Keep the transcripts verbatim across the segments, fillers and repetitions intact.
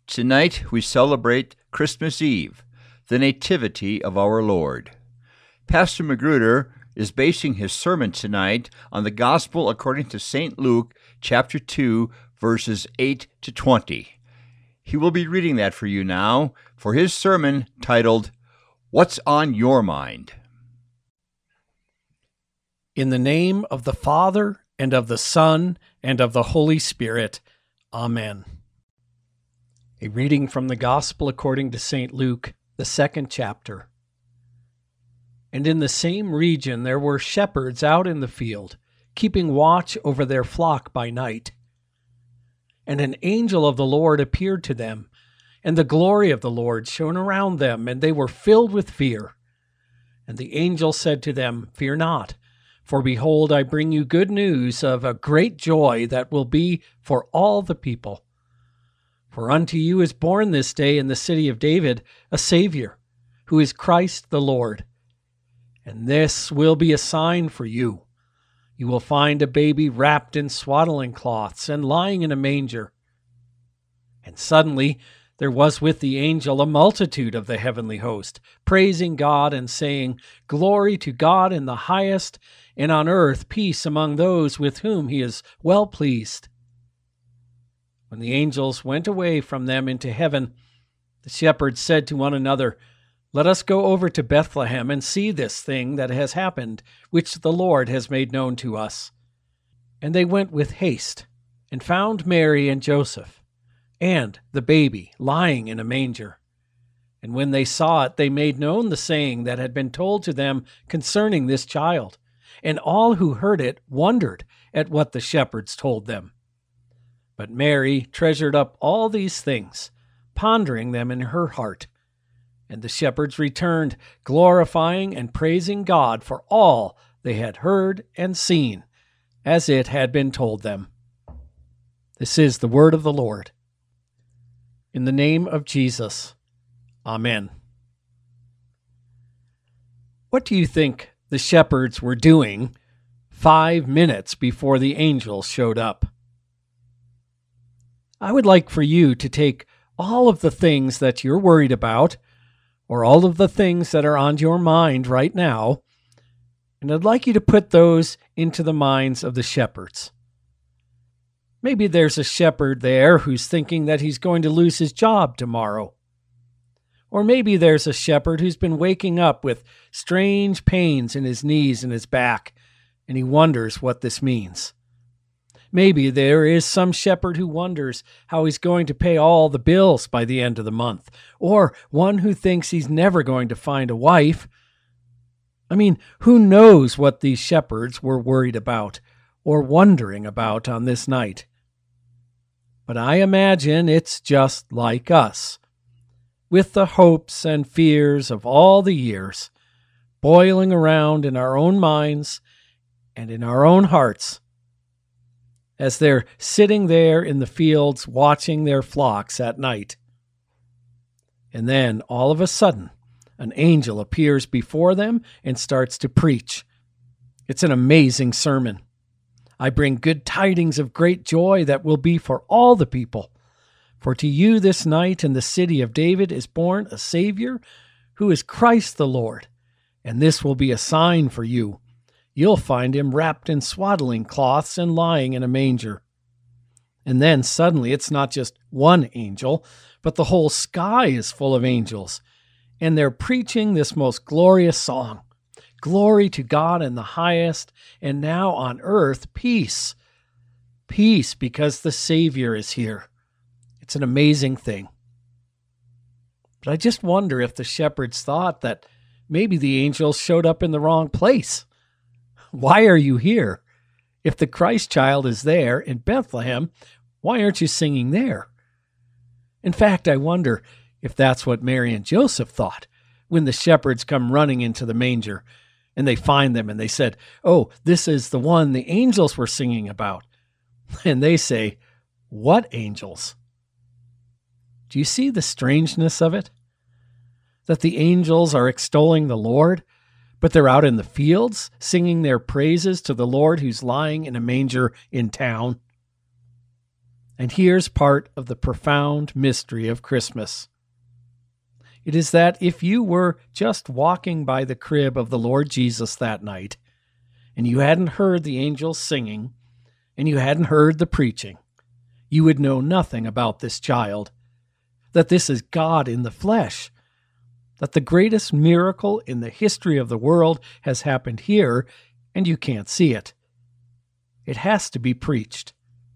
Tonight we celebrate Christmas Eve, the Nativity of our Lord. Pastor Magruder is basing his sermon tonight on the Gospel according to Saint Luke, chapter two, verses eight to twenty. He will be reading that for you now for his sermon titled, What's on Your Mind? In the name of the Father, and of the Son, and of the Holy Spirit. Amen. A reading from the Gospel according to Saint Luke, the second chapter. And in the same region there were shepherds out in the field, keeping watch over their flock by night. And an angel of the Lord appeared to them, and the glory of the Lord shone around them, and they were filled with fear. And the angel said to them, Fear not, for behold, I bring you good news of a great joy that will be for all the people. For unto you is born this day in the city of David a Savior, who is Christ the Lord. And this will be a sign for you. You will find a baby wrapped in swaddling cloths and lying in a manger. And suddenly there was with the angel a multitude of the heavenly host, praising God and saying, Glory to God in the highest, and on earth peace among those with whom he is well pleased. When the angels went away from them into heaven, the shepherds said to one another, Let us go over to Bethlehem and see this thing that has happened, which the Lord has made known to us. And they went with haste, and found Mary and Joseph, and the baby lying in a manger. And when they saw it, they made known the saying that had been told to them concerning this child. And all who heard it wondered at what the shepherds told them. But Mary treasured up all these things, pondering them in her heart. And the shepherds returned, glorifying and praising God for all they had heard and seen, as it had been told them. This is the word of the Lord. In the name of Jesus, Amen. What do you think the shepherds were doing five minutes before the angels showed up? I would like for you to take all of the things that you're worried about, or all of the things that are on your mind right now, and I'd like you to put those into the minds of the shepherds. Maybe there's a shepherd there who's thinking that he's going to lose his job tomorrow. Or maybe there's a shepherd who's been waking up with strange pains in his knees and his back, and he wonders what this means. Maybe there is some shepherd who wonders how he's going to pay all the bills by the end of the month, or one who thinks he's never going to find a wife. I mean, who knows what these shepherds were worried about or wondering about on this night? But I imagine it's just like us, with the hopes and fears of all the years boiling around in our own minds and in our own hearts, as they're sitting there in the fields watching their flocks at night. And then, all of a sudden, an angel appears before them and starts to preach. It's an amazing sermon. I bring good tidings of great joy that will be for all the people. For to you this night in the city of David is born a Savior, who is Christ the Lord. And this will be a sign for you. You'll find him wrapped in swaddling cloths and lying in a manger. And then suddenly it's not just one angel, but the whole sky is full of angels. And they're preaching this most glorious song. Glory to God in the highest, and now on earth, peace. Peace because the Savior is here. It's an amazing thing. But I just wonder if the shepherds thought that maybe the angels showed up in the wrong place. Why are you here? If the Christ child is there in Bethlehem, why aren't you singing there? In fact, I wonder if that's what Mary and Joseph thought when the shepherds come running into the manger and they find them and they said, Oh, this is the one the angels were singing about. And they say, What angels? Do you see the strangeness of it? That the angels are extolling the Lord, but they're out in the fields singing their praises to the Lord who's lying in a manger in town. And here's part of the profound mystery of Christmas. It is that if you were just walking by the crib of the Lord Jesus that night, and you hadn't heard the angels singing, and you hadn't heard the preaching, you would know nothing about this child, that this is God in the flesh, that the greatest miracle in the history of the world has happened here, and you can't see it. It has to be preached.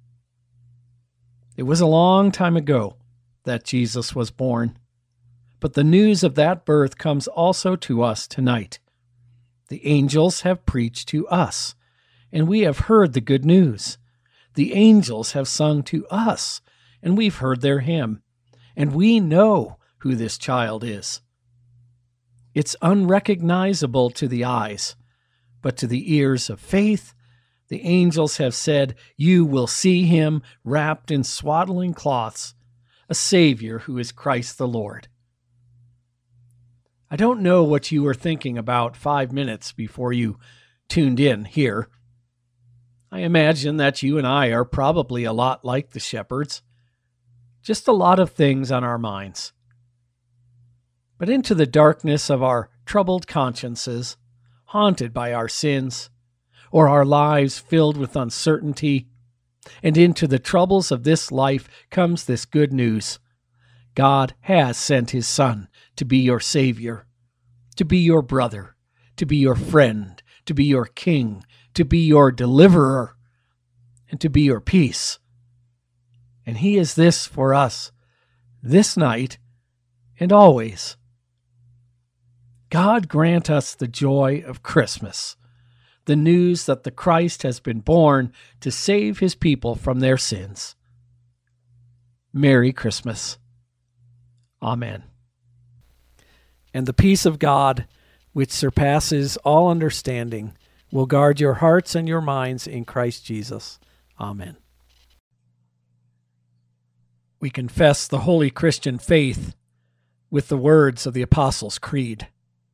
It was a long time ago that Jesus was born, but the news of that birth comes also to us tonight. The angels have preached to us, and we have heard the good news. The angels have sung to us, and we've heard their hymn, and we know who this child is. It's unrecognizable to the eyes, but to the ears of faith, the angels have said, "You will see him wrapped in swaddling cloths, a Savior who is Christ the Lord." I don't know what you were thinking about five minutes before you tuned in here. I imagine that you and I are probably a lot like the shepherds, just a lot of things on our minds. But into the darkness of our troubled consciences, haunted by our sins, or our lives filled with uncertainty, and into the troubles of this life comes this good news. God has sent his Son to be your Savior, to be your brother, to be your friend, to be your king, to be your deliverer, and to be your peace. And he is this for us, this night and always. God grant us the joy of Christmas, the news that the Christ has been born to save his people from their sins. Merry Christmas. Amen. And the peace of God, which surpasses all understanding, will guard your hearts and your minds in Christ Jesus. Amen. We confess the holy Christian faith with the words of the Apostles' Creed.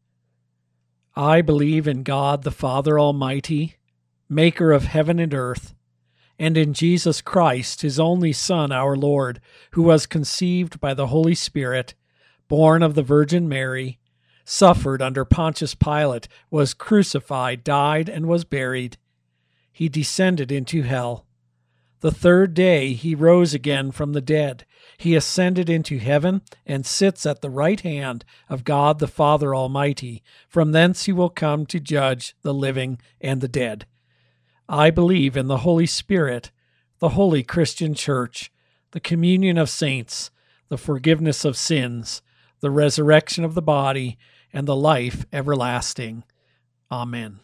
I believe in God the Father Almighty, maker of heaven and earth, and in Jesus Christ, his only Son, our Lord, who was conceived by the Holy Spirit, born of the Virgin Mary, suffered under Pontius Pilate, was crucified, died, and was buried. He descended into hell. The third day he rose again from the dead. He ascended into heaven and sits at the right hand of God the Father Almighty. From thence he will come to judge the living and the dead. I believe in the Holy Spirit, the holy Christian Church, the communion of saints, the forgiveness of sins, the resurrection of the body, and the life everlasting. Amen.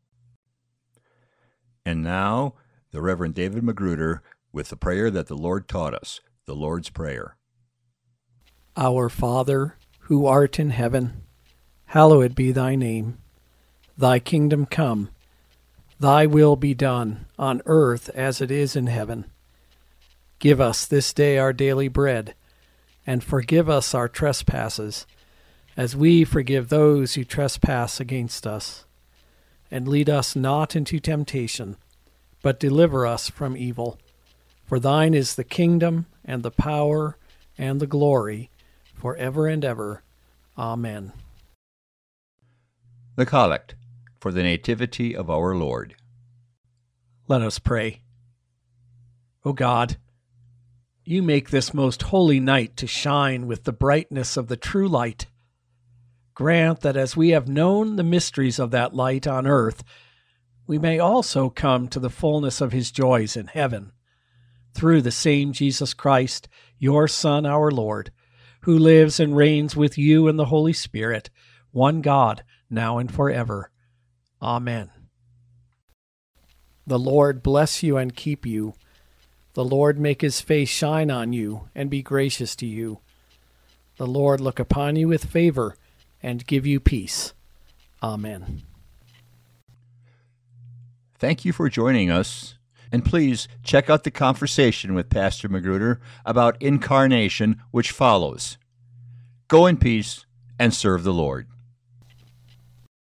And now, the Reverend David Magruder with the prayer that the Lord taught us, the Lord's Prayer. Our Father, who art in heaven, hallowed be thy name. Thy kingdom come. Thy will be done, on earth as it is in heaven. Give us this day our daily bread, and forgive us our trespasses, as we forgive those who trespass against us. And lead us not into temptation, but deliver us from evil. For thine is the kingdom, and the power, and the glory, forever and ever. Amen. The Collect for the Nativity of our Lord. Let us pray. O God, you make this most holy night to shine with the brightness of the true light. Grant that as we have known the mysteries of that light on earth, we may also come to the fullness of his joys in heaven, through the same Jesus Christ, your Son, our Lord, who lives and reigns with you in the Holy Spirit, one God, now and forever. Amen. The Lord bless you and keep you. The Lord make his face shine on you and be gracious to you. The Lord look upon you with favor and give you peace. Amen. Thank you for joining us, and please check out the conversation with Pastor Magruder about incarnation which follows. Go in peace and serve the Lord.